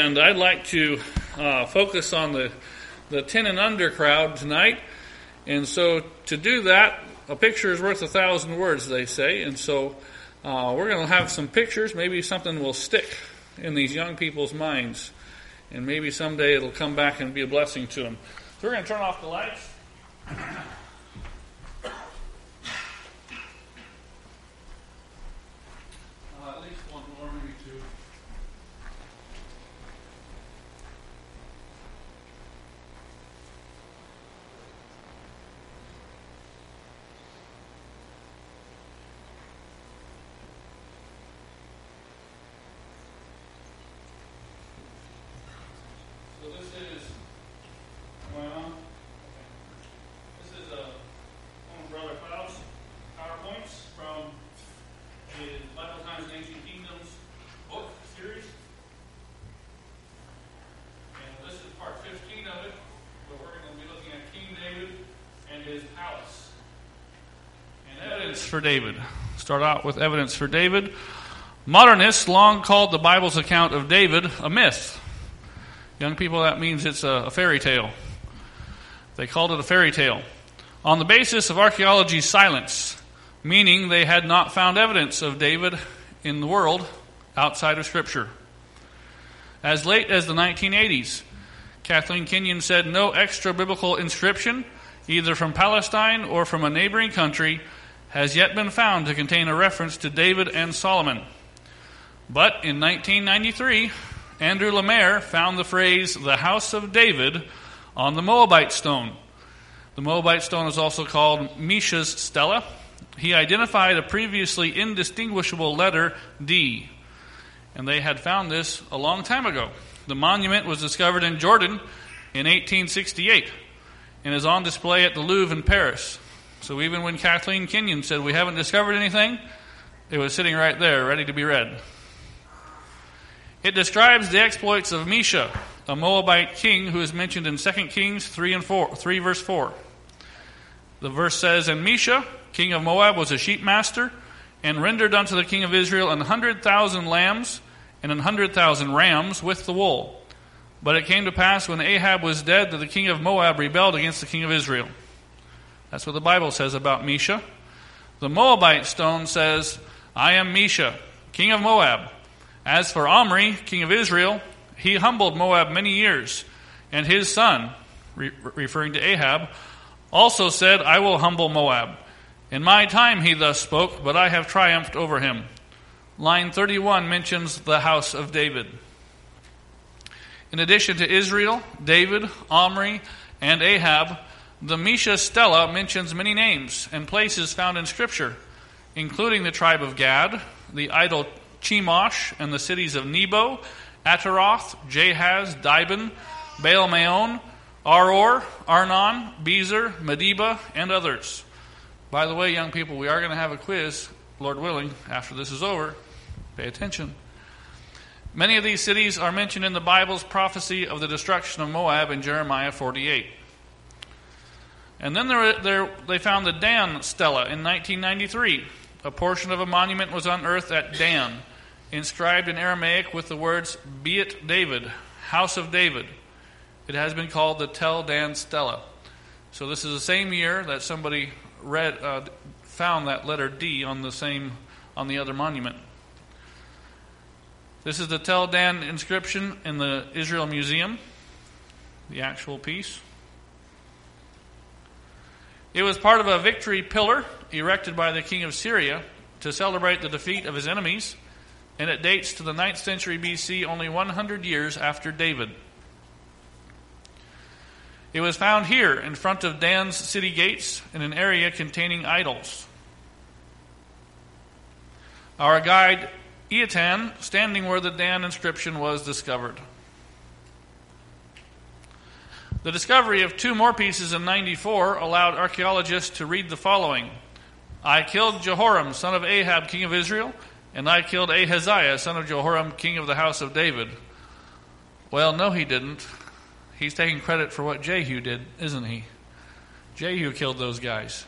And I'd like to focus on the 10 and under crowd tonight. And so to do that, a picture is worth 1,000 words, they say. And so we're going to have some pictures. Maybe something will stick in these young people's minds. And maybe someday it'll come back and be a blessing to them. So we're going to turn off the lights. At least one more, maybe two. So this is, am I on? This is one of Brother Klaus' PowerPoints from his Bible Times and Ancient Kingdoms book series. And this is part 15 of it, but we're going to be looking at King David and his palace. And evidence for David. Start out with evidence for David. Modernists long called the Bible's account of David a myth. Young people, that means it's a fairy tale. They called it a fairy tale. On the basis of archaeology's silence, meaning they had not found evidence of David in the world outside of Scripture. As late as the 1980s, Kathleen Kenyon said no extra biblical inscription, either from Palestine or from a neighboring country, has yet been found to contain a reference to David and Solomon. But in 1993, Andrew Lemaire found the phrase, the house of David, on the Moabite stone. The Moabite stone is also called Mesha's stela. He identified a previously indistinguishable letter D, and they had found this a long time ago. The monument was discovered in Jordan in 1868 and is on display at the Louvre in Paris. So even when Kathleen Kenyon said we haven't discovered anything, it was sitting right there, ready to be read. It describes the exploits of Mesha, a Moabite king who is mentioned in 2 Kings 3 verse 4. The verse says, And Mesha, king of Moab, was a sheep master, and rendered unto the king of Israel 100,000 lambs and 100,000 rams with the wool. But it came to pass when Ahab was dead that the king of Moab rebelled against the king of Israel. That's what the Bible says about Mesha. The Moabite stone says, I am Mesha, king of Moab. As for Omri, king of Israel, he humbled Moab many years, and his son, referring to Ahab, also said, I will humble Moab. In my time he thus spoke, but I have triumphed over him. Line 31 mentions the house of David. In addition to Israel, David, Omri, and Ahab, the Mesha stela mentions many names and places found in Scripture, including the tribe of Gad, the idol Chemosh, and the cities of Nebo, Ataroth, Jahaz, Dibon, Baal-Meon, Aror, Arnon, Bezer, Medeba, and others. By the way, young people, we are going to have a quiz, Lord willing, after this is over. Pay attention. Many of these cities are mentioned in the Bible's prophecy of the destruction of Moab in Jeremiah 48. And then they found the Dan stela in 1993. A portion of a monument was unearthed at Dan, inscribed in Aramaic with the words, Beat David, house of David. It has been called the Tel Dan stela. So this is the same year that somebody found that letter D on the other monument. This is the Tel Dan inscription in the Israel Museum, the actual piece. It was part of a victory pillar erected by the king of Syria to celebrate the defeat of his enemies, and it dates to the 9th century BC, only 100 years after David. It was found here in front of Dan's city gates in an area containing idols. Our guide, Eatan, standing where the Dan inscription was discovered. The discovery of 2 more pieces in 94 allowed archaeologists to read the following. I killed Jehoram, son of Ahab, king of Israel, and I killed Ahaziah, son of Jehoram, king of the house of David. Well, no, he didn't. He's taking credit for what Jehu did, isn't he? Jehu killed those guys.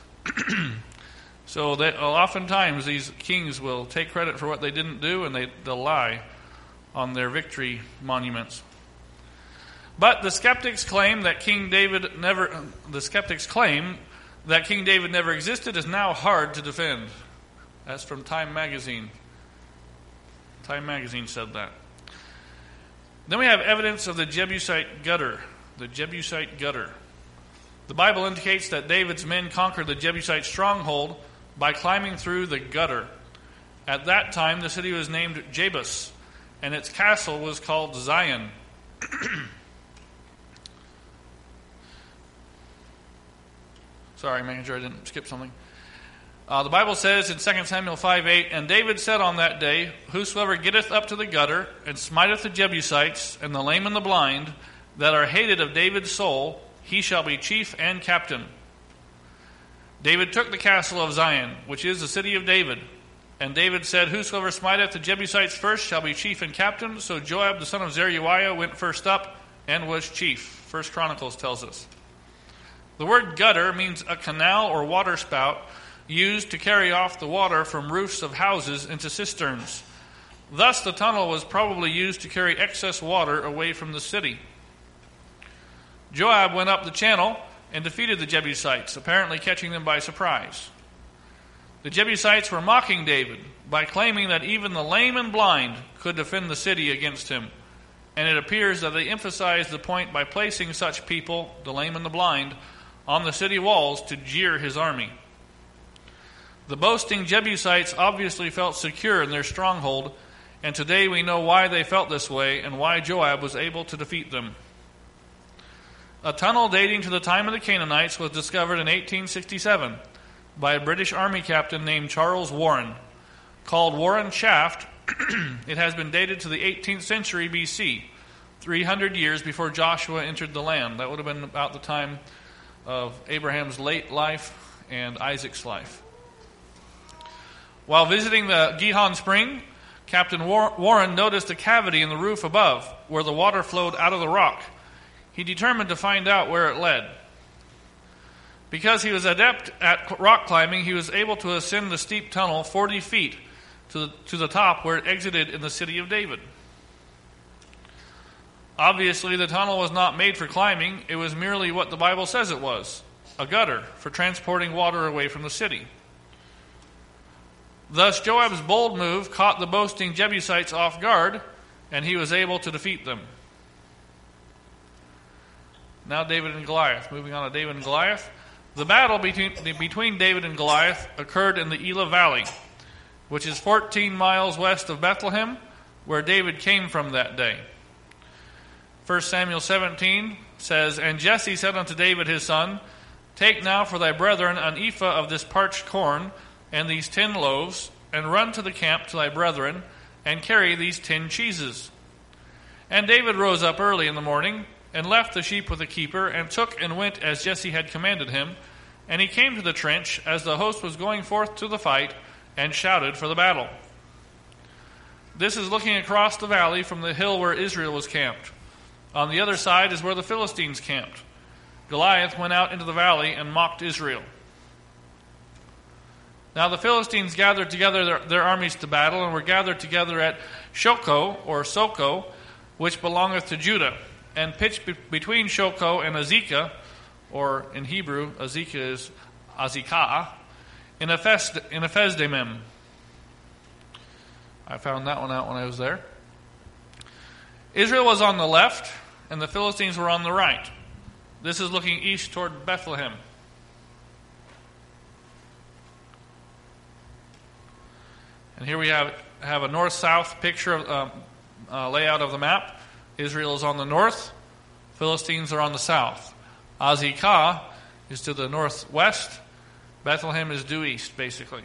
So oftentimes these kings will take credit for what they didn't do, and they'll lie. on their victory monuments. But the skeptics' claim that King David never existed is now hard to defend. That's from Time Magazine. Time Magazine said that. Then we have evidence of the Jebusite gutter. The Jebusite gutter. The Bible indicates that David's men conquered the Jebusite stronghold by climbing through the gutter. At that time, the city was named Jebus, and its castle was called Zion. Sorry, making sure I didn't skip something. The Bible says in 2 Samuel 5:8, "And David said on that day, Whosoever getteth up to the gutter, and smiteth the Jebusites, and the lame and the blind, that are hated of David's soul, he shall be chief and captain." David took the castle of Zion, which is the city of David. And David said, "Whosoever smiteth the Jebusites first shall be chief and captain." So Joab the son of Zeruiah went first up and was chief. 1 Chronicles tells us. The word gutter means a canal or water spout used to carry off the water from roofs of houses into cisterns. Thus the tunnel was probably used to carry excess water away from the city. Joab went up the channel and defeated the Jebusites, apparently catching them by surprise. The Jebusites were mocking David by claiming that even the lame and blind could defend the city against him, and it appears that they emphasized the point by placing such people, the lame and the blind, on the city walls to jeer his army. The boasting Jebusites obviously felt secure in their stronghold, and today we know why they felt this way and why Joab was able to defeat them. A tunnel dating to the time of the Canaanites was discovered in 1867 by a British Army captain named Charles Warren. Called Warren Shaft, it has been dated to the 18th century BC, 300 years before Joshua entered the land. That would have been about the time of Abraham's late life and Isaac's life. While visiting the Gihon Spring, Captain Warren noticed a cavity in the roof above where the water flowed out of the rock. He determined to find out where it led. Because he was adept at rock climbing, he was able to ascend the steep tunnel 40 feet to the top where it exited in the city of David. Obviously, the tunnel was not made for climbing. It was merely what the Bible says it was, a gutter for transporting water away from the city. Thus, Joab's bold move caught the boasting Jebusites off guard, and he was able to defeat them. Now David and Goliath. Moving on to David and Goliath. The battle between David and Goliath occurred in the Elah Valley, which is 14 miles west of Bethlehem, where David came from that day. 1 Samuel 17 says, "And Jesse said unto David his son, Take now for thy brethren an ephah of this parched corn, and these 10 loaves, and run to the camp to thy brethren, and carry these 10 cheeses. And David rose up early in the morning, and left the sheep with the keeper, and took and went as Jesse had commanded him. And he came to the trench as the host was going forth to the fight, and shouted for the battle." This is looking across the valley from the hill where Israel was camped. On the other side is where the Philistines camped. Goliath went out into the valley and mocked Israel. Now the Philistines gathered together their armies to battle, and were gathered together at Shoko, or Soko, which belongeth to Judah, and pitched between Shoko and Azekah, or in Hebrew, Azekah is Azekah, in Ephes-dammim. I found that one out when I was there. Israel was on the left, and the Philistines were on the right. This is looking east toward Bethlehem. And here we have a north-south picture of layout of the map. Israel is on the north. Philistines are on the south. Azekah is to the northwest. Bethlehem is due east, basically.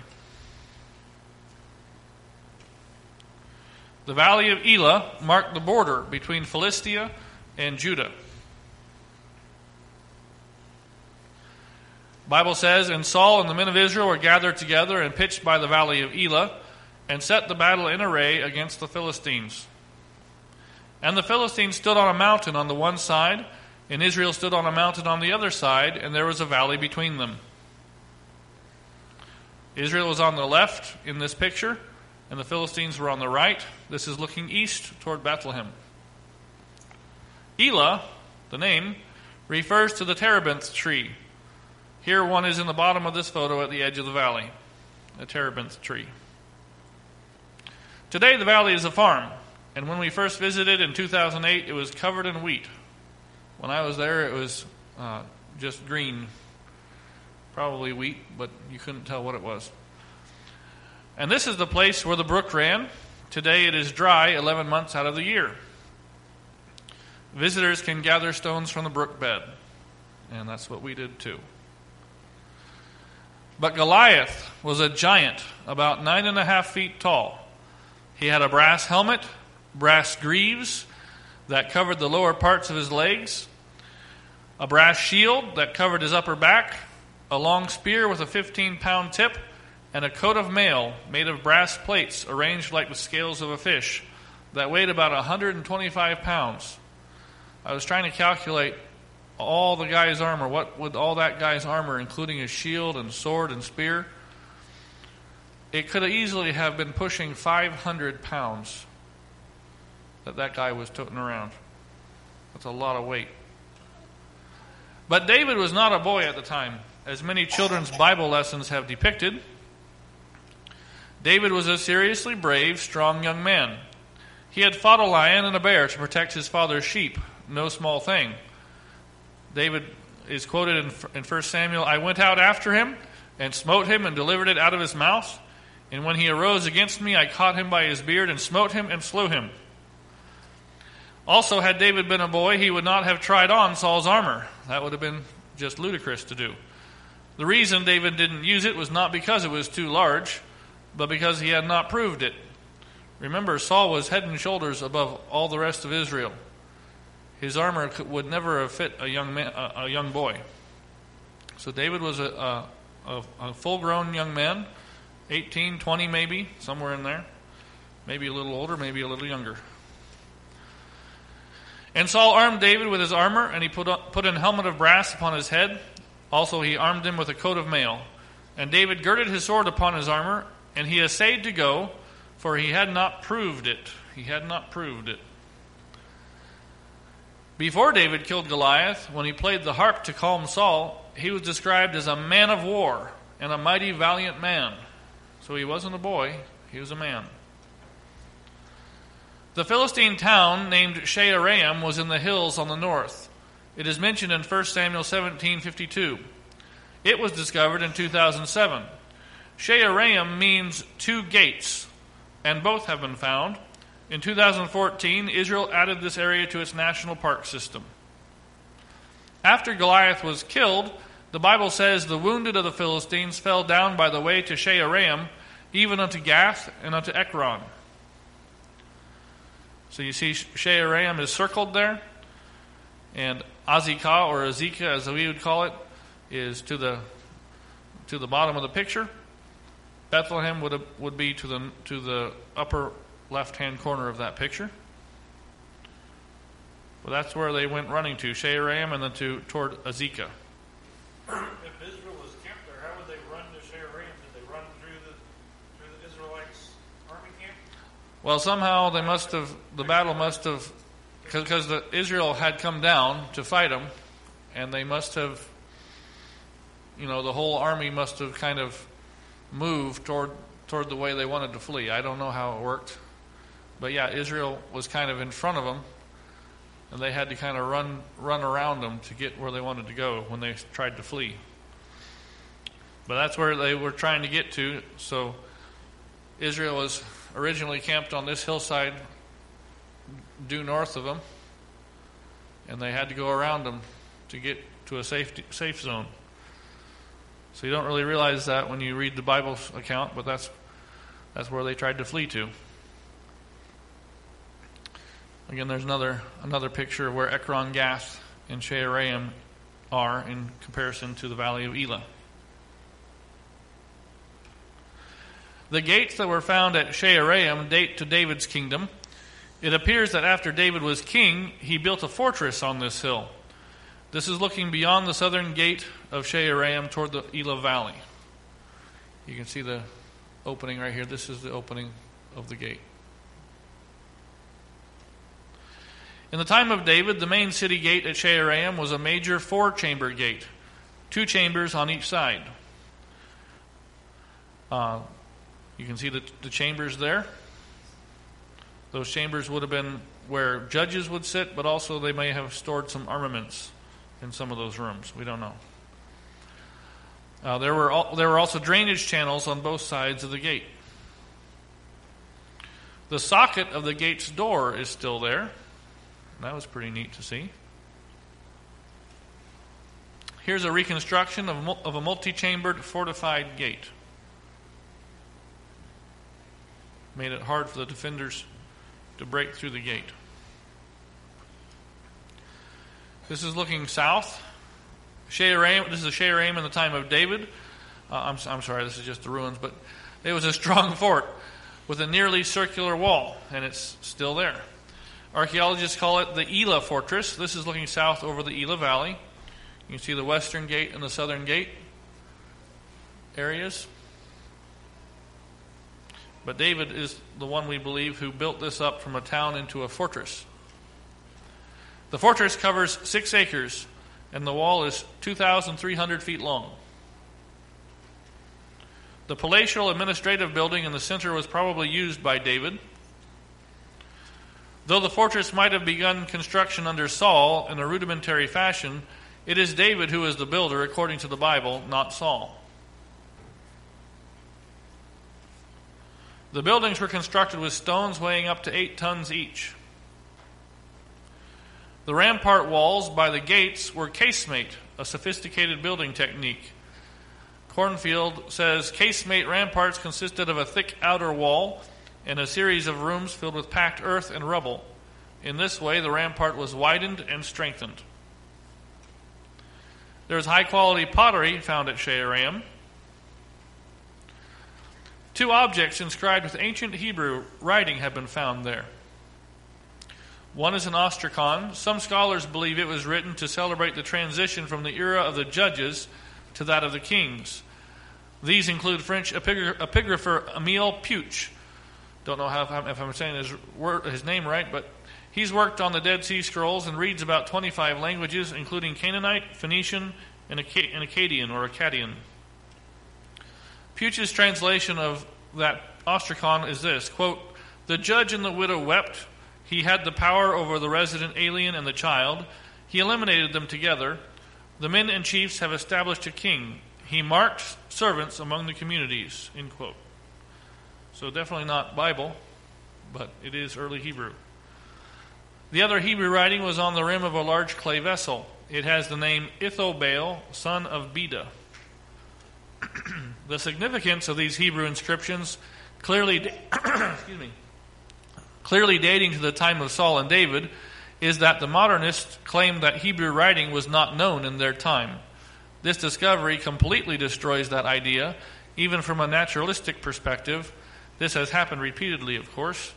The valley of Elah marked the border between Philistia and Judah. The Bible says, "And Saul and the men of Israel were gathered together and pitched by the valley of Elah, and set the battle in array against the Philistines. And the Philistines stood on a mountain on the one side, and Israel stood on a mountain on the other side, and there was a valley between them." Israel was on the left in this picture, and the Philistines were on the right. This is looking east toward Bethlehem. Elah, the name, refers to the terebinth tree. Here one is in the bottom of this photo at the edge of the valley, a terebinth tree. Today the valley is a farm, and when we first visited in 2008, it was covered in wheat. When I was there, it was just green. Probably wheat, but you couldn't tell what it was. And this is the place where the brook ran. Today it is dry 11 months out of the year. Visitors can gather stones from the brook bed, and that's what we did too. But Goliath was a giant, about 9.5 feet tall. He had a brass helmet, brass greaves that covered the lower parts of his legs, a brass shield that covered his upper back, a long spear with a 15-pound tip, and a coat of mail made of brass plates arranged like the scales of a fish that weighed about 125 pounds. I was trying to calculate all the guy's armor. What would all that guy's armor, including his shield and sword and spear? It could easily have been pushing 500 pounds that guy was toting around. That's a lot of weight. But David was not a boy at the time, as many children's Bible lessons have depicted. David was a seriously brave, strong young man. He had fought a lion and a bear to protect his father's sheep, no small thing. David is quoted in 1 Samuel, "I went out after him and smote him and delivered it out of his mouth. And when he arose against me, I caught him by his beard and smote him and slew him." Also, had David been a boy, he would not have tried on Saul's armor. That would have been just ludicrous to do. The reason David didn't use it was not because it was too large, but because he had not proved it. Remember, Saul was head and shoulders above all the rest of Israel. His armor would never have fit a young boy. So David was a full-grown young man, 18, 20 maybe, somewhere in there. Maybe a little older, maybe a little younger. And Saul armed David with his armor, and he put an helmet of brass upon his head. Also he armed him with a coat of mail. And David girded his sword upon his armor, and he essayed to go, for he had not proved it. He had not proved it. Before David killed Goliath, when he played the harp to calm Saul, he was described as a man of war and a mighty valiant man. So he wasn't a boy, he was a man. The Philistine town named Shaaraim was in the hills on the north. It is mentioned in 1 Samuel 17:52. It was discovered in 2007. Shaaraim means 2 gates, and both have been found. In 2014, Israel added this area to its national park system. After Goliath was killed, the Bible says the wounded of the Philistines fell down by the way to Shaaraim, even unto Gath and unto Ekron. So you see Shaaraim is circled there, and Azekah, or Azekah as we would call it, is to the bottom of the picture. Bethlehem would be to the upper left-hand corner of that picture. But that's where they went running to, Shaaraim, and then toward Azekah. If Israel was camped there, how would they run to Shaaraim? Did they run through the Israelites' army camp? Well, somehow the battle must have, because Israel had come down to fight them, and they must have, the whole army must have kind of moved toward the way they wanted to flee. I don't know how it worked. But yeah, Israel was kind of in front of them, and they had to kind of run around them to get where they wanted to go when they tried to flee. But that's where they were trying to get to. So Israel was originally camped on this hillside due north of them, and they had to go around them to get to a safe zone. So you don't really realize that when you read the Bible's account, but that's where they tried to flee to. Again, there's another picture of where Ekron, Gath, and Shaaraim are in comparison to the valley of Elah. The gates that were found at Shaaraim date to David's kingdom. It appears that after David was king, he built a fortress on this hill. This is looking beyond the southern gate of Shaaraim toward the Elah Valley. You can see the opening right here. This is the opening of the gate. In the time of David, the main city gate at Shaaraim was a major 4-chamber gate, 2 chambers on each side. You can see the chambers there. Those chambers would have been where judges would sit, but also they may have stored some armaments in some of those rooms. We don't know. There were also drainage channels on both sides of the gate. The socket of the gate's door is still there. That was pretty neat to see. Here's a reconstruction of a multi-chambered fortified gate. Made it hard for the defenders to break through the gate. This is looking south. This is Shaaraim in the time of David. I'm sorry, this is just the ruins, but it was a strong fort with a nearly circular wall, and it's still there. Archaeologists call it the Elah Fortress. This is looking south over the Elah Valley. You can see the western gate and the southern gate areas. But David is the one, we believe, who built this up from a town into a fortress. The fortress covers 6 acres, and the wall is 2,300 feet long. The palatial administrative building in the center was probably used by David. Though the fortress might have begun construction under Saul in a rudimentary fashion, it is David who is the builder according to the Bible, not Saul. The buildings were constructed with stones weighing up to 8 tons each. The rampart walls by the gates were casemate, a sophisticated building technique. Cornfield says casemate ramparts consisted of a thick outer wall and a series of rooms filled with packed earth and rubble. In this way, the rampart was widened and strengthened. There is high-quality pottery found at Shaaraim. 2 objects inscribed with ancient Hebrew writing have been found there. One is an ostracon. Some scholars believe it was written to celebrate the transition from the era of the judges to that of the kings. These include French epigrapher Émile Puch. Don't know if I'm saying his name right, but he's worked on the Dead Sea Scrolls and reads about 25 languages, including Canaanite, Phoenician, and Akkadian. Puch's translation of that ostracon is this, quote, "The judge and the widow wept. He had the power over the resident alien and the child. He eliminated them together. The men and chiefs have established a king. He marked servants among the communities," end quote. So definitely not Bible, but it is early Hebrew. The other Hebrew writing was on the rim of a large clay vessel. It has the name Ithobaal, son of Beda. The significance of these Hebrew inscriptions, clearly dating to the time of Saul and David, is that the modernists claim that Hebrew writing was not known in their time. This discovery completely destroys that idea, even from a naturalistic perspective. This has happened repeatedly, of course.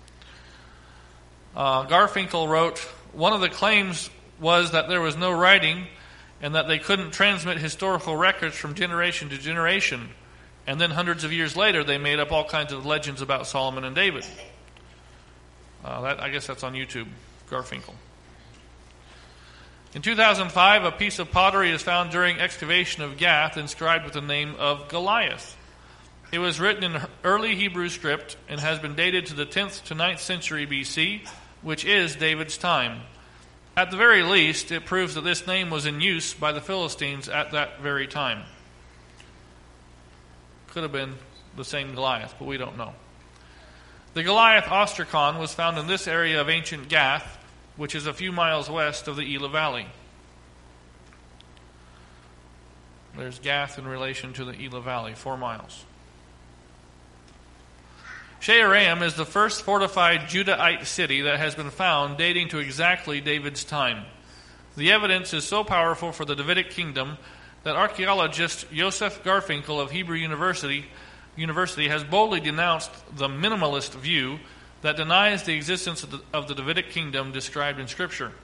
Garfinkel wrote, "One of the claims was that there was no writing and that they couldn't transmit historical records from generation to generation. And then hundreds of years later, they made up all kinds of legends about Solomon and David." I guess that's on YouTube, Garfinkel. In 2005, a piece of pottery is found during excavation of Gath inscribed with the name of Goliath. It was written in early Hebrew script and has been dated to the 10th to 9th century BC, which is David's time. At the very least, it proves that this name was in use by the Philistines at that very time. Could have been the same Goliath, but we don't know. The Goliath ostracon was found in this area of ancient Gath, which is a few miles west of the Elah Valley. There's Gath in relation to the Elah Valley, 4 miles. Shaaraim is the first fortified Judahite city that has been found dating to exactly David's time. The evidence is so powerful for the Davidic kingdom that archaeologist Yosef Garfinkel of Hebrew University has boldly denounced the minimalist view that denies the existence of the Davidic kingdom described in Scripture.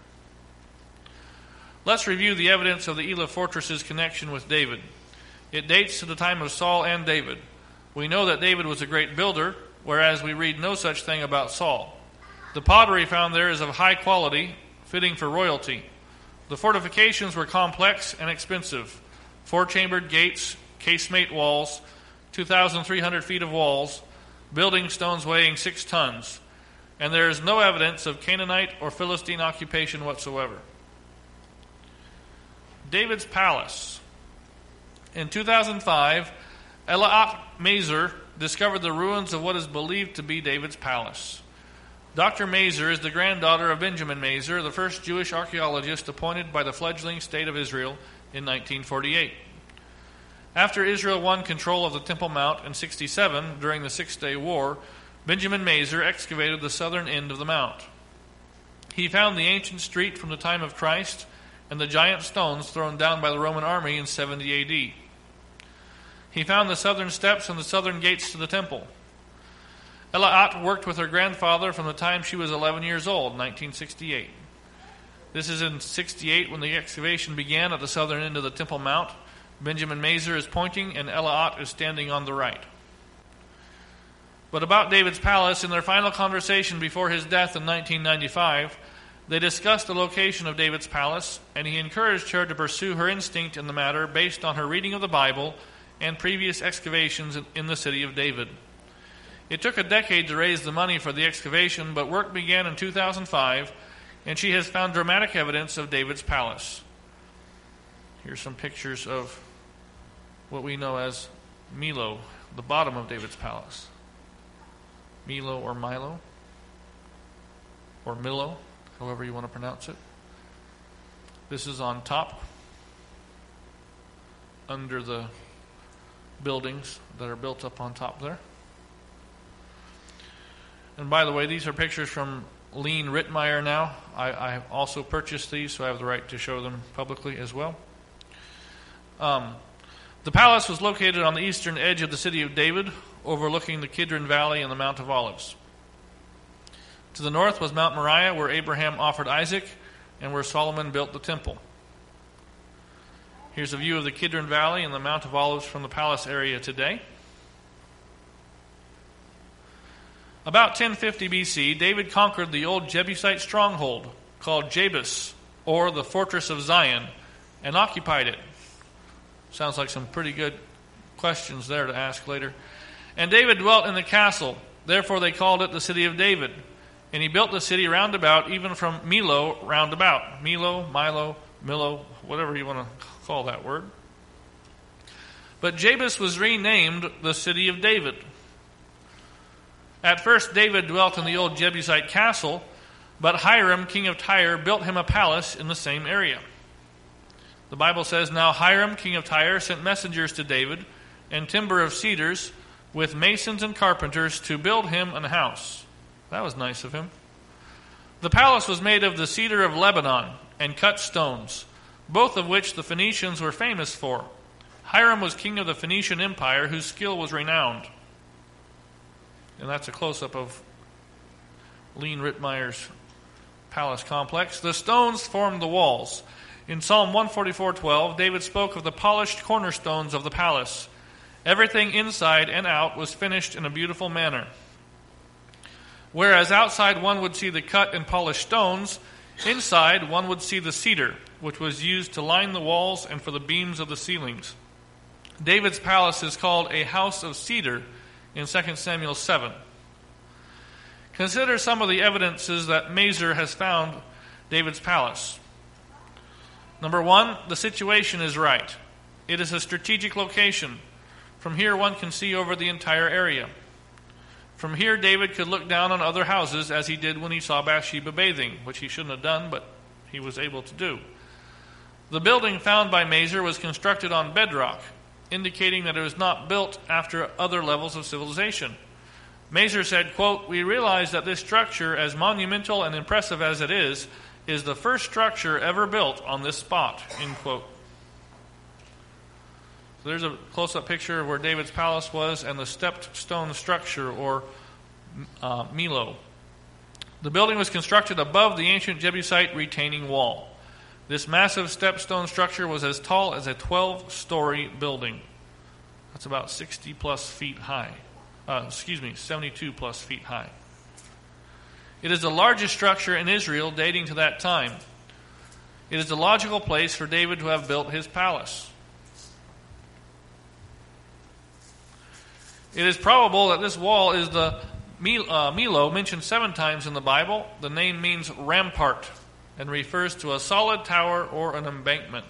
Let's review the evidence of the Elah fortress's connection with David. It dates to the time of Saul and David. We know that David was a great builder, whereas we read no such thing about Saul. The pottery found there is of high quality, fitting for royalty. The fortifications were complex and expensive. 4-chambered gates, casemate walls, 2,300 feet of walls, building stones weighing 6 tons. And there is no evidence of Canaanite or Philistine occupation whatsoever. David's palace. In 2005, Elaat Mazer discovered the ruins of what is believed to be David's palace. Dr. Mazer is the granddaughter of Benjamin Mazer, the first Jewish archaeologist appointed by the fledgling state of Israel in 1948. After Israel won control of the Temple Mount in 67 during the Six-Day War, Benjamin Mazer excavated the southern end of the mount. He found the ancient street from the time of Christ and the giant stones thrown down by the Roman army in 70 A.D. He found the southern steps and the southern gates to the temple. Elaat worked with her grandfather from the time she was 11 years old, 1968. This is in 68 when the excavation began at the southern end of the Temple Mount. Benjamin Mazer is pointing and Elaat is standing on the right. But about David's palace, in their final conversation before his death in 1995, they discussed the location of David's palace, and he encouraged her to pursue her instinct in the matter based on her reading of the Bible and previous excavations in the city of David. It took a decade to raise the money for the excavation, but work began in 2005, and she has found dramatic evidence of David's palace. Here's some pictures of what we know as Milo, the bottom of David's palace. Milo or Milo, or Milo, however you want to pronounce it. This is on top, under the buildings that are built up on top there. And by the way, these are pictures from Lean Rittmeyer now. I also purchased these, so I have the right to show them publicly as well. The palace was located on the eastern edge of the city of David, overlooking the Kidron Valley and the Mount of Olives. To the north was Mount Moriah, where Abraham offered Isaac, and where Solomon built the temple. Here's a view of the Kidron Valley and the Mount of Olives from the palace area today. About 1050 BC, David conquered the old Jebusite stronghold called Jebus, or the Fortress of Zion, and occupied it. Sounds like some pretty good questions there to ask later. And David dwelt in the castle, therefore they called it the city of David. And he built the city round about, even from Milo round about. Milo, Milo, Milo, whatever you want to call that word. But Jebus was renamed the city of David. At first, David dwelt in the old Jebusite castle, but Hiram, king of Tyre, built him a palace in the same area. The Bible says, "Now Hiram, king of Tyre, sent messengers to David, and timber of cedars, with masons and carpenters, to build him an house." That was nice of him. The palace was made of the cedar of Lebanon and cut stones, both of which the Phoenicians were famous for. Hiram was king of the Phoenician Empire, whose skill was renowned. And that's a close-up of Lean Rittmeyer's palace complex. The stones formed the walls. In Psalm 144:12, David spoke of the polished cornerstones of the palace. Everything inside and out was finished in a beautiful manner. Whereas outside one would see the cut and polished stones, inside one would see the cedar, which was used to line the walls and for the beams of the ceilings. David's palace is called a house of cedar in 2 Samuel 7. Consider some of the evidences that Mazer has found David's palace. Number one, the situation is right. It is a strategic location. From here one can see over the entire area. From here David could look down on other houses, as he did when he saw Bathsheba bathing, which he shouldn't have done, but he was able to do. The building found by Mazer was constructed on bedrock, indicating that it was not built after other levels of civilization. Mazer said, quote, "We realize that this structure, as monumental and impressive as it is the first structure ever built on this spot," end quote. So there's a close-up picture of where David's palace was and the stepped stone structure, or Milo. The building was constructed above the ancient Jebusite retaining wall. This massive step-stone structure was as tall as a 12-story building. That's about 60-plus feet high. 72 plus feet high. It is the largest structure in Israel dating to that time. It is the logical place for David to have built his palace. It is probable that this wall is the Millo, mentioned 7 times in the Bible. The name means rampart and refers to a solid tower or an embankment.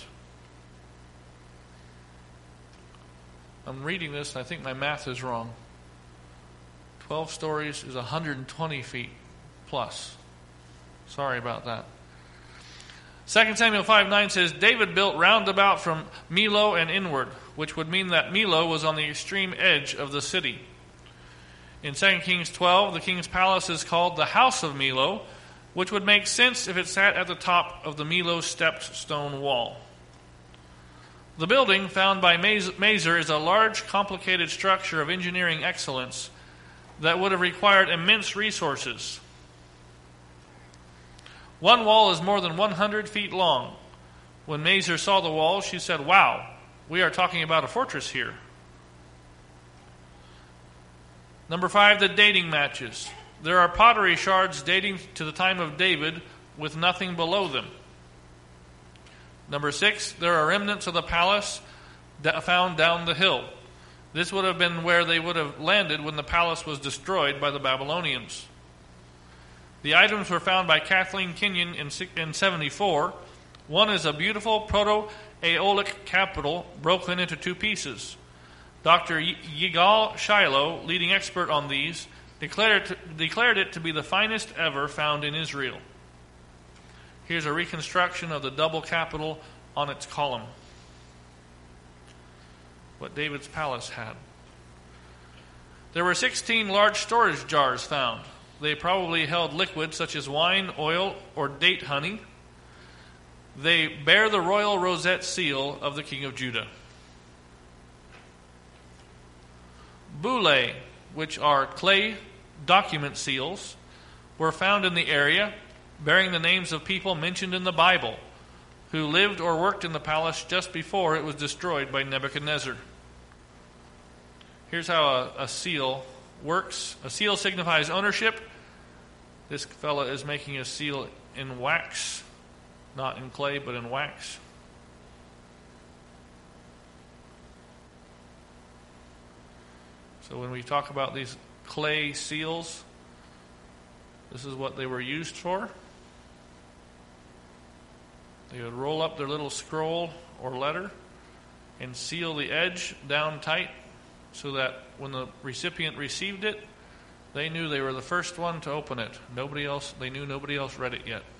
I'm reading this and I think my math is wrong. 12 stories is 120 feet plus. Sorry about that. 2 Samuel 5:9 says, David built round about from Millo and inward, which would mean that Millo was on the extreme edge of the city. In 2 Kings 12, the king's palace is called the House of Millo, which would make sense if it sat at the top of the Millo stepped stone wall. The building found by Mazer is a large, complicated structure of engineering excellence that would have required immense resources. One wall is more than 100 feet long. When Mazer saw the wall, she said, "Wow, we are talking about a fortress here." Number 5, the dating matches. There are pottery shards dating to the time of David with nothing below them. Number 6, there are remnants of the palace found down the hill. This would have been where they would have landed when the palace was destroyed by the Babylonians. The items were found by Kathleen Kenyon in 74. One is a beautiful Proto-Aeolic capital broken into 2 pieces. Dr. Yigal Shiloh, leading expert on these, declared it to be the finest ever found in Israel. Here's a reconstruction of the double capital on its column. What David's palace had. There were 16 large storage jars found. They probably held liquid such as wine, oil, or date honey. They bear the royal rosette seal of the King of Judah. Bullae, which are clay document seals, were found in the area, bearing the names of people mentioned in the Bible who lived or worked in the palace just before it was destroyed by Nebuchadnezzar. Here's how a seal works. A seal signifies ownership. This fella is making a seal in wax, not in clay, but in wax. So when we talk about these clay seals, this is what they were used for. They would roll up their little scroll or letter and seal the edge down tight so that when the recipient received it, they knew they were the first one to open it. Nobody else read it yet.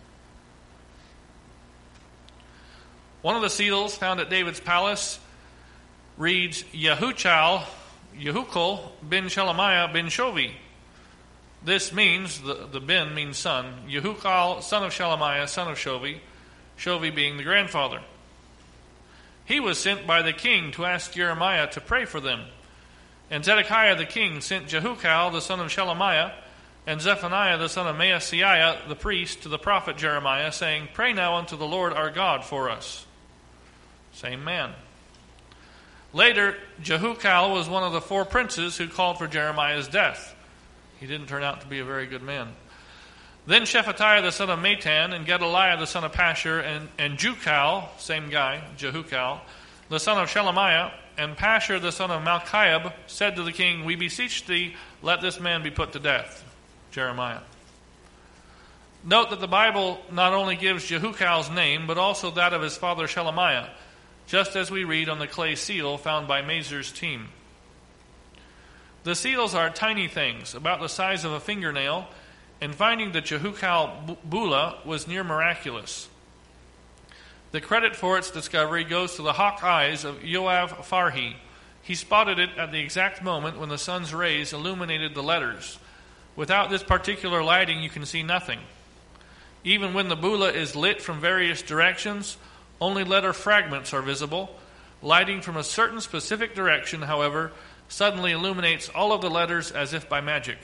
One of the seals found at David's palace reads Yehukal bin Shelemiah bin Shovi. This means, the bin means son, Yehukal, son of Shelemiah, son of Shovi, Shovi being the grandfather. He was sent by the king to ask Jeremiah to pray for them. And Zedekiah the king sent Jehukal the son of Shelemiah and Zephaniah the son of Maaseiah the priest to the prophet Jeremiah, saying, "Pray now unto the Lord our God for us." Same man. Later, Jehukal was one of the 4 princes who called for Jeremiah's death. He didn't turn out to be a very good man. Then Shephatiah the son of Matan and Gedaliah the son of Pashur and Jukal, same guy, Jehukal, the son of Shelemiah, and Pashur the son of Malchiab said to the king, "We beseech thee, let this man be put to death." Jeremiah. Note that the Bible not only gives Jehukal's name, but also that of his father Shelemiah, just as we read on the clay seal found by Mazer's team. The seals are tiny things, about the size of a fingernail, and finding the Jehukal Bulla was near miraculous. The credit for its discovery goes to the hawk eyes of Yoav Farhi. He spotted it at the exact moment when the sun's rays illuminated the letters. Without this particular lighting, you can see nothing. Even when the bulla is lit from various directions, only letter fragments are visible. Lighting from a certain specific direction, however, suddenly illuminates all of the letters as if by magic.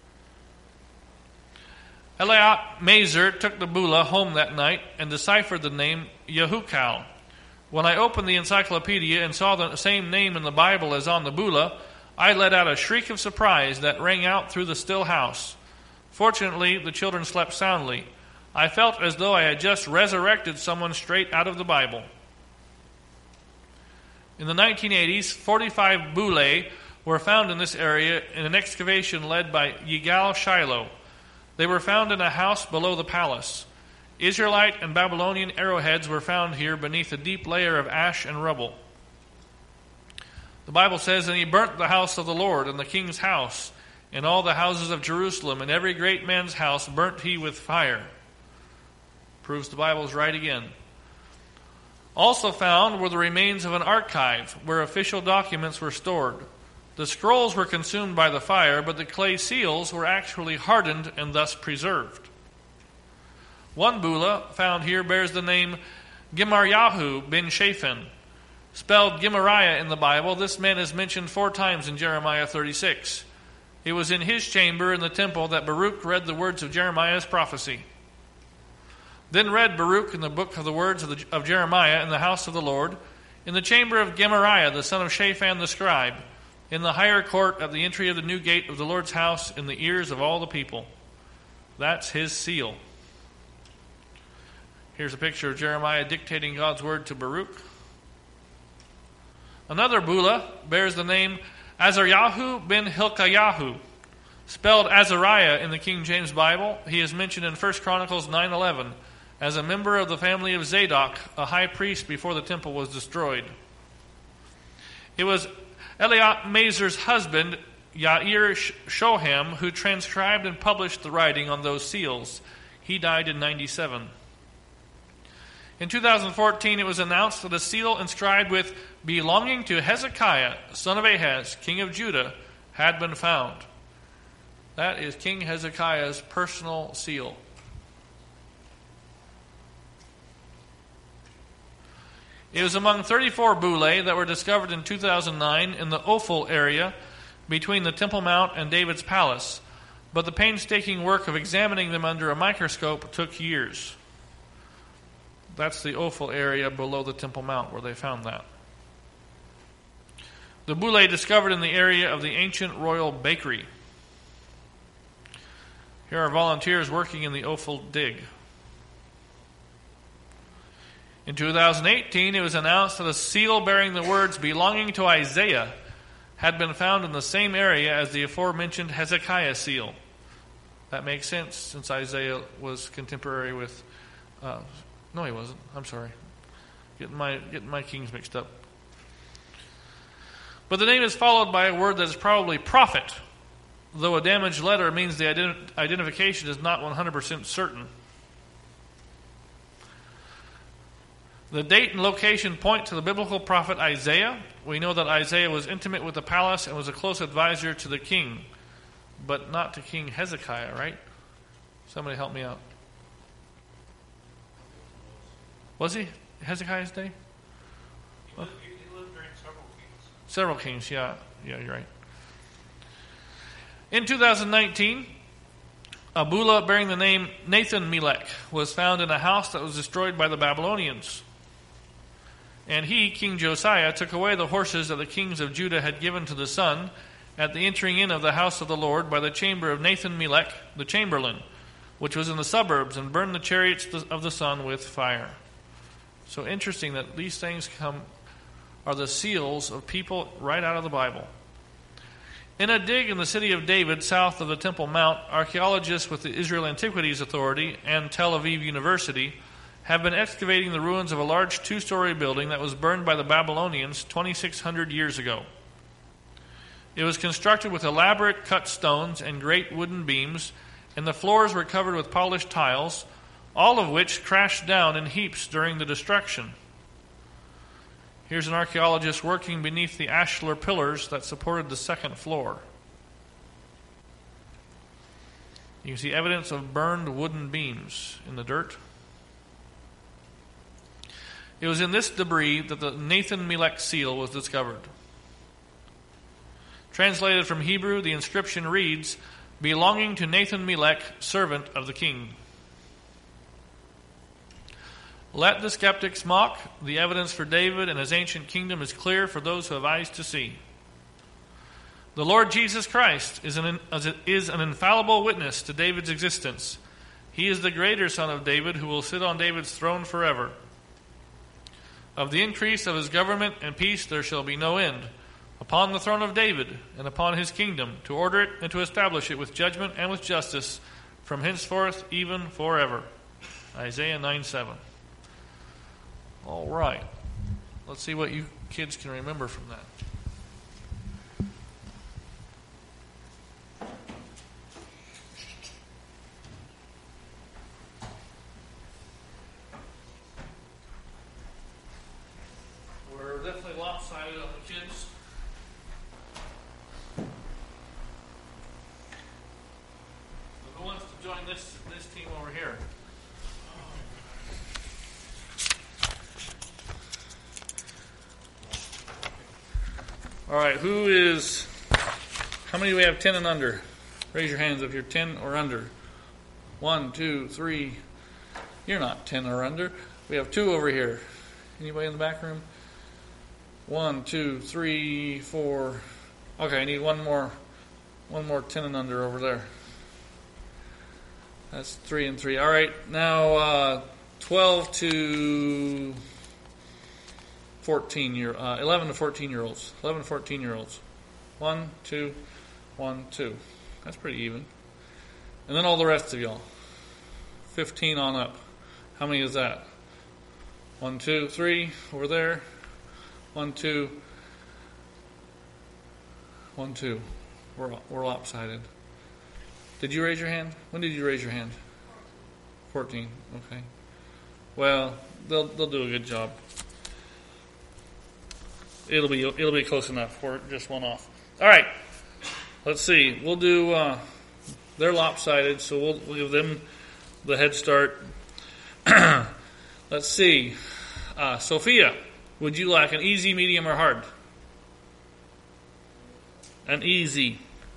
Eliat Mazer took the bulla home that night and deciphered the name Yehukal. When I opened the encyclopedia and saw the same name in the Bible as on the bulla, I let out a shriek of surprise that rang out through the still house. Fortunately, the children slept soundly. I felt as though I had just resurrected someone straight out of the Bible. In the 1980s, 45 bullae were found in this area in an excavation led by Yigal Shiloh. They were found in a house below the palace. Israelite and Babylonian arrowheads were found here beneath a deep layer of ash and rubble. The Bible says, "And he burnt the house of the Lord and the king's house, and all the houses of Jerusalem, and every great man's house burnt he with fire." Proves the Bible is right again. Also found were the remains of an archive where official documents were stored. The scrolls were consumed by the fire, but the clay seals were actually hardened and thus preserved. One bulla found here bears the name Gemaryahu bin Shaphan. Spelled Gemariah in the Bible, this man is mentioned 4 times in Jeremiah 36. It was in his chamber in the temple that Baruch read the words of Jeremiah's prophecy. Then read Baruch in the book of the words of Jeremiah in the house of the Lord, in the chamber of Gemariah, the son of Shaphan the scribe, in the higher court at the entry of the new gate of the Lord's house, in the ears of all the people. That's his seal. Here's a picture of Jeremiah dictating God's word to Baruch. Another bulla bears the name Azariahu bin Hilkiyahu. Spelled Azariah in the King James Bible, he is mentioned in 1 Chronicles 9:11 as a member of the family of Zadok, a high priest before the temple was destroyed. It was Eliamazer's husband, Yair Shoham, who transcribed and published the writing on those seals. He died in 97. In 2014, it was announced that a seal inscribed with "Belonging to Hezekiah, son of Ahaz, king of Judah," had been found. That is King Hezekiah's personal seal. It was among 34 bullae that were discovered in 2009 in the Ophel area between the Temple Mount and David's palace, but the painstaking work of examining them under a microscope took years. That's the Ophel area below the Temple Mount where they found that. The bullae discovered in the area of the ancient royal bakery. Here are volunteers working in the Ophel dig. In 2018, it was announced that a seal bearing the words "belonging to Isaiah" had been found in the same area as the aforementioned Hezekiah seal. That makes sense, since Isaiah was contemporary with... no, he wasn't. I'm sorry. Getting my kings mixed up. But the name is followed by a word that is probably prophet, though a damaged letter means the identification is not 100% certain. The date and location point to the biblical prophet Isaiah. We know that Isaiah was intimate with the palace and was a close advisor to the king, but not to King Hezekiah, right? Somebody help me out. Was he Hezekiah's day? He lived during several kings. Several kings, yeah. Yeah, you're right. In 2019, a bulla bearing the name Nathan Melech was found in a house that was destroyed by the Babylonians. And he, King Josiah, took away the horses that the kings of Judah had given to the son at the entering in of the house of the Lord by the chamber of Nathan Melech, the chamberlain, which was in the suburbs, and burned the chariots of the sun with fire. So interesting that these things are the seals of people right out of the Bible. In a dig in the city of David, south of the Temple Mount, archaeologists with the Israel Antiquities Authority and Tel Aviv University have been excavating the ruins of a large 2-story building that was burned by the Babylonians 2,600 years ago. It was constructed with elaborate cut stones and great wooden beams, and the floors were covered with polished tiles, all of which crashed down in heaps during the destruction. Here's an archaeologist working beneath the ashlar pillars that supported the second floor. You can see evidence of burned wooden beams in the dirt. It was in this debris that the Nathan Melech seal was discovered. Translated from Hebrew, the inscription reads, "Belonging to Nathan Melech, servant of the king." Let the skeptics mock. The evidence for David and his ancient kingdom is clear for those who have eyes to see. The Lord Jesus Christ is an infallible witness to David's existence. He is the greater son of David who will sit on David's throne forever. Of the increase of his government and peace there shall be no end, upon the throne of David and upon his kingdom, to order it and to establish it with judgment and with justice from henceforth even forever. Isaiah 9:7. All right. Let's see what you kids can remember from that. We're definitely lopsided on the kids. Who wants to join this team over here? All right, how many do we have 10 and under? Raise your hands if you're 10 or under. 1, 2, 3. You're not 10 or under. We have 2 over here. Anybody in the back room? 1, 2, 3, 4. Okay, I need one more 10 and under over there. That's 3 and 3. All right, now 12 to 11 to 14 year olds. 11 to 14 year olds. 1, 2, 1, 2. That's pretty even. And then all the rest of y'all. 15 on up. How many is that? 1, 2, 3 over there. 1, 2. 1, 2. We're lopsided. Did you raise your hand? When did you raise your hand? 14. Okay. Well, they'll do a good job. It'll be close enough. We're just one off. All right. Let's see. We'll do. They're lopsided, so we'll give them the head start. Let's see. Sophia, would you like an easy, medium, or hard? An easy.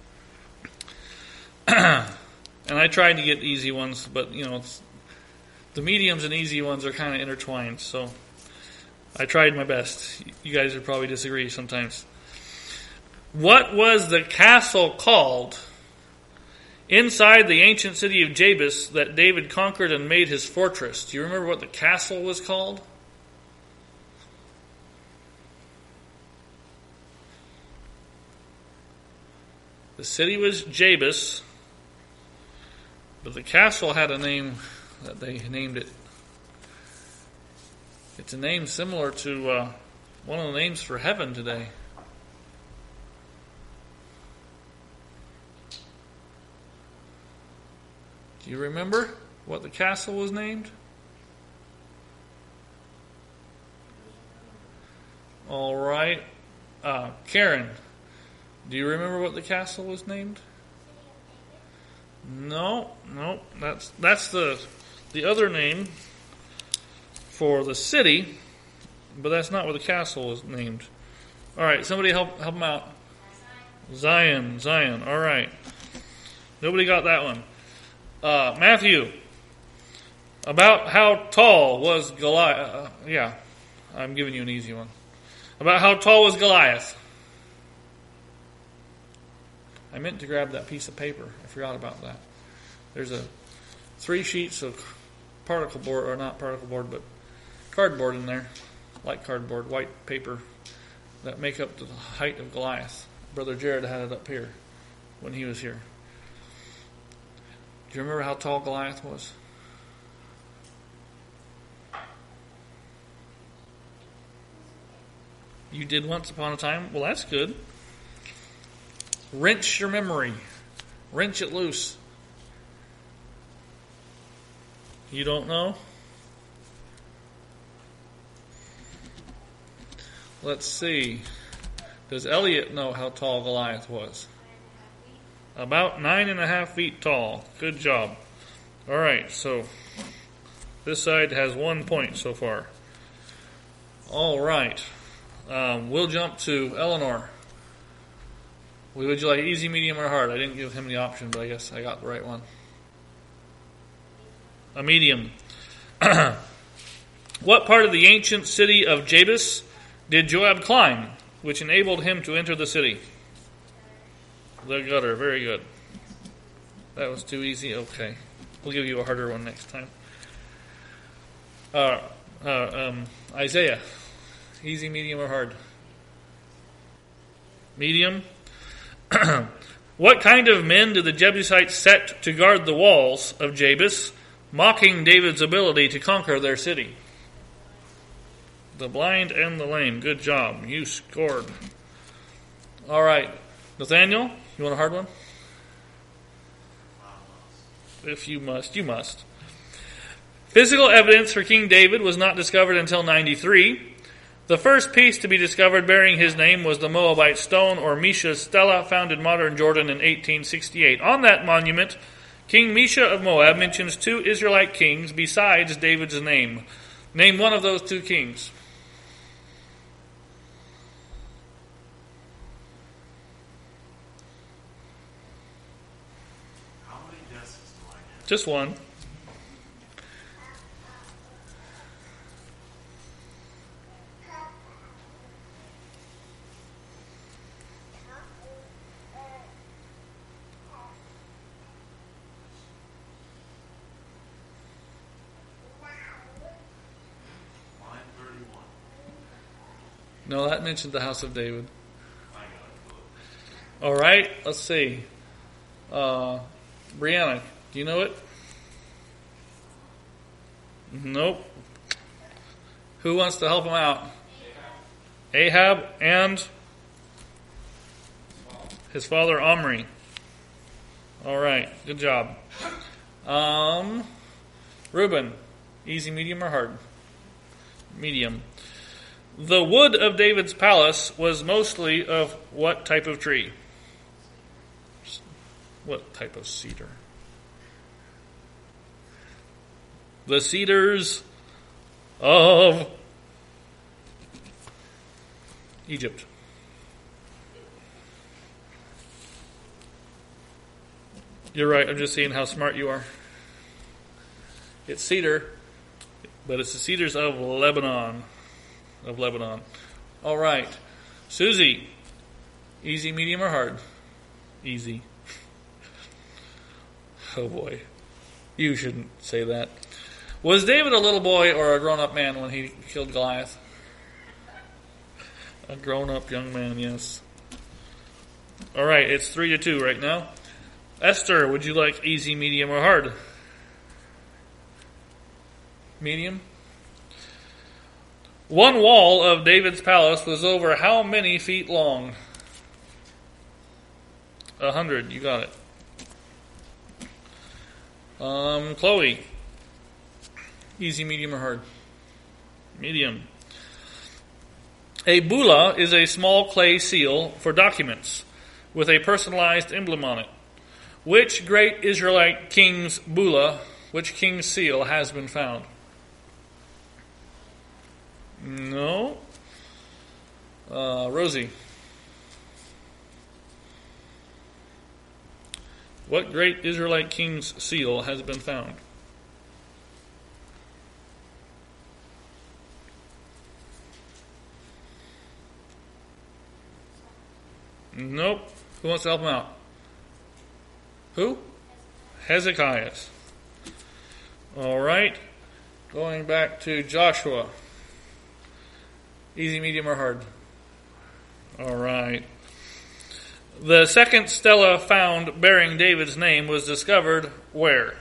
And I tried to get easy ones, but the mediums and easy ones are kind of intertwined. So I tried my best. You guys would probably disagree sometimes. What was the castle called inside the ancient city of Jabus that David conquered and made his fortress? Do you remember what the castle was called? The city was Jabus, but the castle had a name that they named it. It's a name similar to one of the names for heaven today. Do you remember what the castle was named? All right. Karen, do you remember what the castle was named? No. That's the other name for the city, but that's not what the castle is named. All right, somebody help them out. Zion. All right. Nobody got that one. Matthew, about how tall was Goliath? I'm giving you an easy one. About how tall was Goliath? I meant to grab that piece of paper. I forgot about that. There's 3 sheets of particle board, or not particle board, but cardboard in there, like cardboard, white paper, that make up the height of Goliath. Brother Jared had it up here when he was here. Do you remember how tall Goliath was? You did once upon a time? Well, that's good. Wrench your memory. Wrench it loose. You don't know? Let's see. Does Elliot know how tall Goliath was? About 9.5 feet tall. Good job. All right, so this side has 1 point so far. All right. We'll jump to Eleanor. Would you like easy, medium, or hard? I didn't give him the option, but I guess I got the right one. A medium. What part of the ancient city of Jabus did Joab climb, which enabled him to enter the city? The gutter. Very good. That was too easy. Okay. We'll give you a harder one next time. Isaiah. Easy, medium, or hard? Medium. What kind of men did the Jebusites set to guard the walls of Jabus, mocking David's ability to conquer their city? The blind and the lame. Good job. You scored. All right. Nathaniel, you want a hard one? If you must, you must. Physical evidence for King David was not discovered until 93. The first piece to be discovered bearing his name was the Moabite stone, or Mesha's stela, found in modern Jordan in 1868. On that monument, King Mesha of Moab mentions 2 Israelite kings besides David's name. Name one of those 2 kings. How many guesses do I get? Just one. Line 31. No, that mentioned the house of David. I got it. All right, let's see. Brianna, do you know it? Nope. Who wants to help him out? Ahab and his father Omri. All right, good job. Reuben, easy, medium, or hard? Medium. The wood of David's palace was mostly of what type of tree? What type of cedar? The cedars of Egypt. You're right, I'm just seeing how smart you are. It's cedar, but it's the cedars of Lebanon. All right. Susie, easy, medium, or hard? Easy. Oh boy. You shouldn't say that. Was David a little boy or a grown-up man when he killed Goliath? A grown-up young man, yes. All right, it's 3-2 right now. Esther, would you like easy, medium, or hard? Medium. One wall of David's palace was over how many feet long? 100, you got it. Chloe, easy, medium, or hard? Medium. A bula is a small clay seal for documents with a personalized emblem on it. Which great Israelite king's bula, which king's seal has been found? No. Rosie. What great Israelite king's seal has been found? Nope. Who wants to help him out? Who? Hezekiah's. All right. Going back to Joshua. Easy, medium, or hard? All right. The second stela found bearing David's name was discovered where?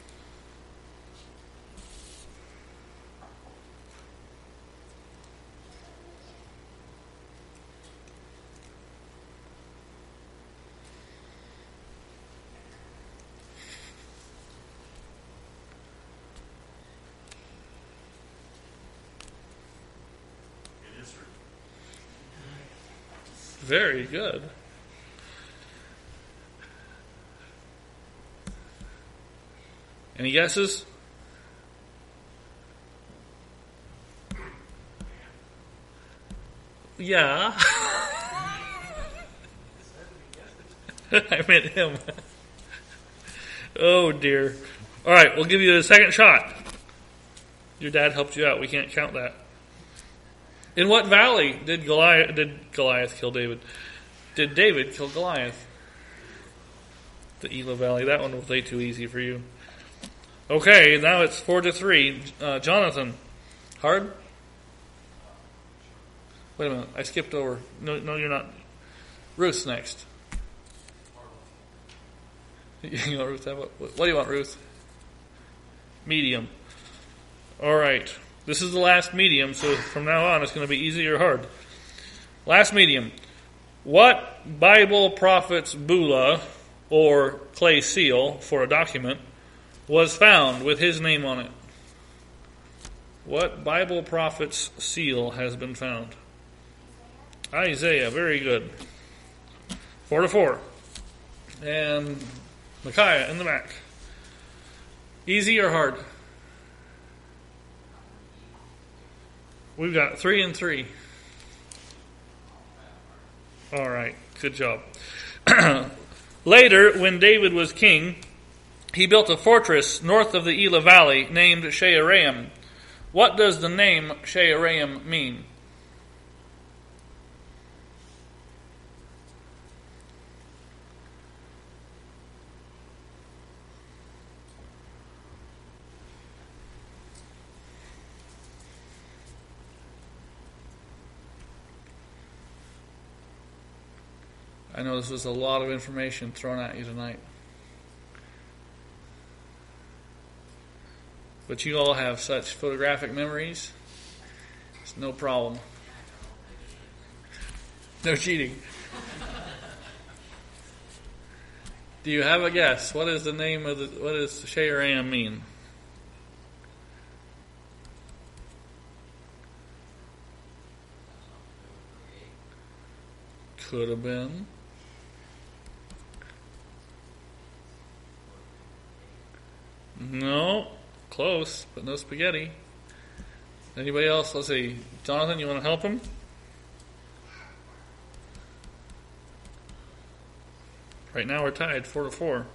In Israel. Very good. Any guesses? Yeah. I meant him. Oh dear. All right, we'll give you a second shot. Your dad helped you out. We can't count that. In what valley did Goliath kill David? Did David kill Goliath? The Elah Valley. That one was way too easy for you. Okay, now it's 4-3. Jonathan. Hard? Wait a minute. I skipped over. No, you're not. Ruth's next. You know, Ruth, what do you want, Ruth? Medium. All right. This is the last medium, so from now on it's going to be easy or hard. Last medium. What Bible prophet's bulla, or clay seal for a document, was found with his name on it? What Bible prophet's seal has been found? Isaiah. Very good. 4-4. And Micaiah in the back. Easy or hard? We've got 3-3. All right. Good job. Later, when David was king, he built a fortress north of the Elah Valley named Shaaraim. What does the name Shaaraim mean? I know this was a lot of information thrown at you tonight. But you all have such photographic memories. It's no problem. No cheating. Do you have a guess? What is the name of what does Shaaraim mean? Could have been. No. Close, but no spaghetti. Anybody else? Let's see. Jonathan, you want to help him? Right now we're tied 4-4.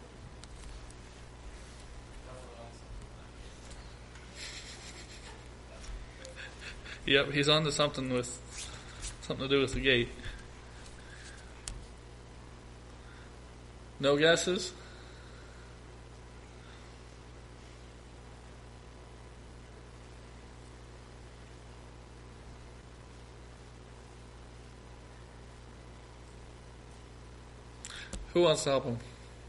Yep, he's on to something to do with the gate. No guesses? Who wants to help him?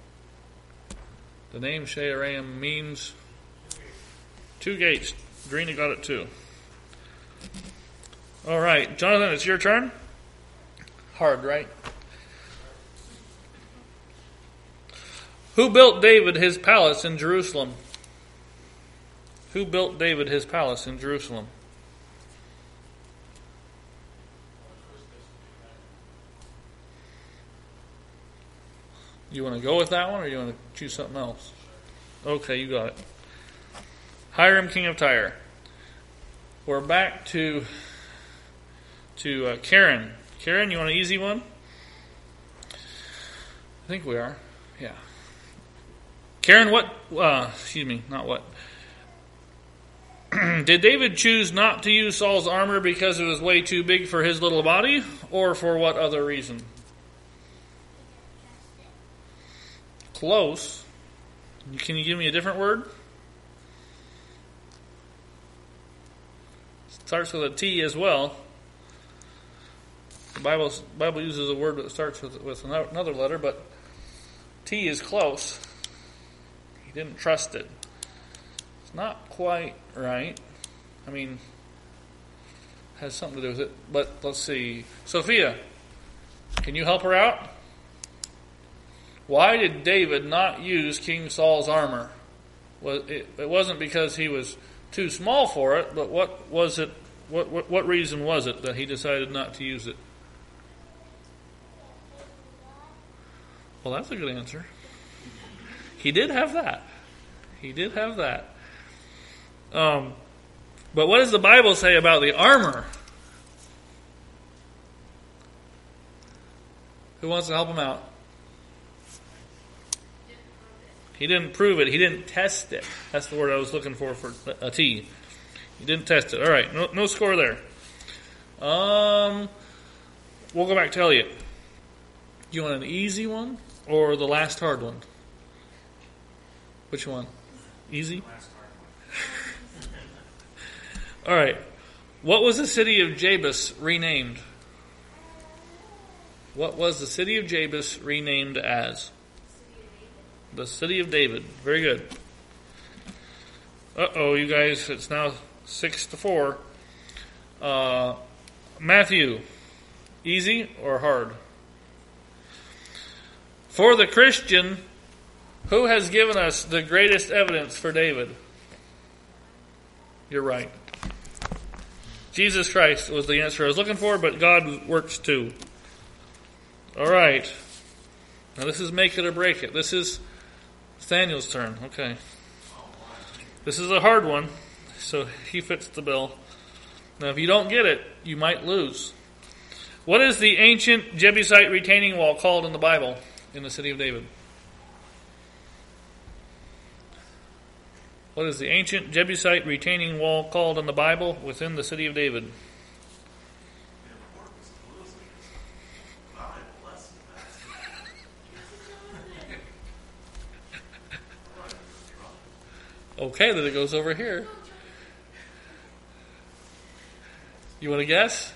The name Shaaraim means 2 gates. Drina got it too. All right, Jonathan, it's your turn. Hard, right? Who built David his palace in Jerusalem? Who built David his palace in Jerusalem? You want to go with that one, or you want to choose something else? Okay, you got it. Hiram, king of Tyre. We're back to Karen. Karen, you want an easy one? I think we are. Yeah. Karen, not what. Did David choose not to use Saul's armor because it was way too big for his little body, or for what other reason? Close. Can you give me a different word? Starts with a T as well. The Bible uses a word that starts with another letter, but T is close. He didn't trust it. It's not quite right. I mean, has something to do with it. But let's see. Sophia, can you help her out? Why did David not use King Saul's armor? It wasn't because he was too small for it, but what was it? What reason was it that he decided not to use it? Well, that's a good answer. He did have that. But what does the Bible say about the armor? Who wants to help him out? He didn't prove it. He didn't test it. That's the word I was looking for a T. He didn't test it. All right, no score there. We'll go back to Elliot. Do you want an easy one or the last hard one? Which one? Easy? Last time. All right. What was the city of Jabus renamed? What was the city of Jabus renamed as? The city of David. Very good. Uh-oh, you guys, it's now 6-4. Matthew, easy or hard? For the Christian, who has given us the greatest evidence for David? You're right. Jesus Christ was the answer I was looking for, but God works too. All right. Now this is make it or break it. This is Nathaniel's turn. Okay. This is a hard one, so he fits the bill. Now if you don't get it, you might lose. What is the ancient Jebusite retaining wall called in the Bible in the city of David? What is the ancient Jebusite retaining wall called in the Bible within the city of David? Okay, then it goes over here. You want to guess?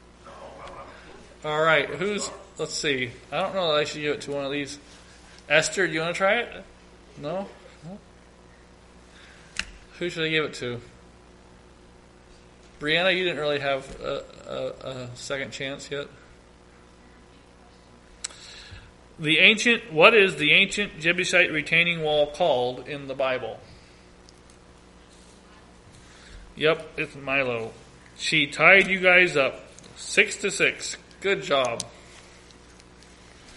All right, let's see. I don't know that I should give it to one of these. Esther, do you want to try it? No? Who should I give it to? Brianna, you didn't really have a second chance yet. What is the ancient Jebusite retaining wall called in the Bible? Yep, it's Milo. She tied you guys up 6-6. Good job.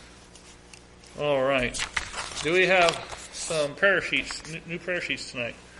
All right. Do we have some prayer sheets, new prayer sheets tonight?